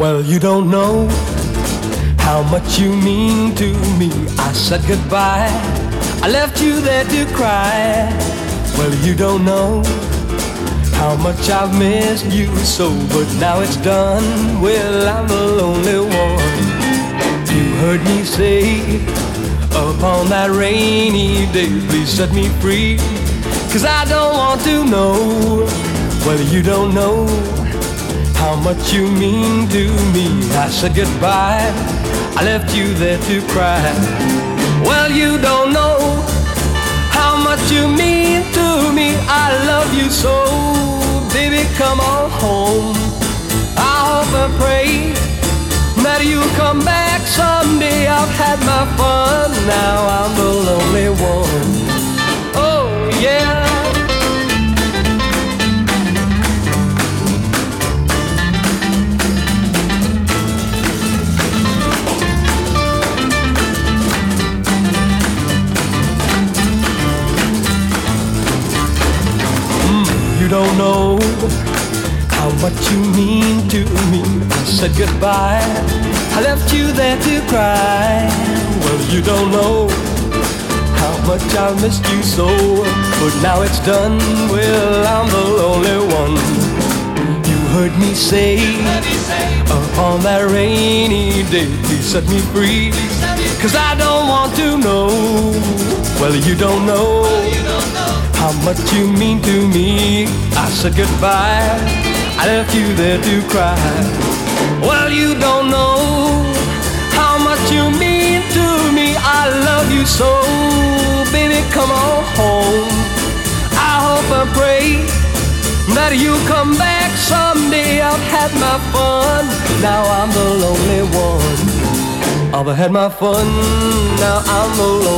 Well, you don't know how much you mean to me. I said goodbye, I left you there to cry. Well, you don't know how much I've missed you so, but now it's done. Well, I'm the lonely one. You heard me say upon that rainy day, please set me free, 'cause I don't want to know. Well, you don't know how much you mean to me. I said goodbye, I left you there to cry. Well, you don't know how much you mean to me. I love you so, baby, come on home. I hope and pray that you'll come back someday. I've had my fun, now I'm the lonely one. Oh, yeah. You don't know how much you mean to me. I said goodbye, I left you there to cry. Well, you don't know how much I missed you so, but now it's done. Well, I'm the lonely one. You heard me say upon that rainy day, please set me free, 'cause I don't want to know. Well, you don't know how much you mean to me. I said goodbye, I left you there to cry. Well, you don't know how much you mean to me. I love you so, baby, come on home. I hope and pray that you'll come back someday. I've had my fun, now I'm the lonely one. I've had my fun, now I'm the lonely one.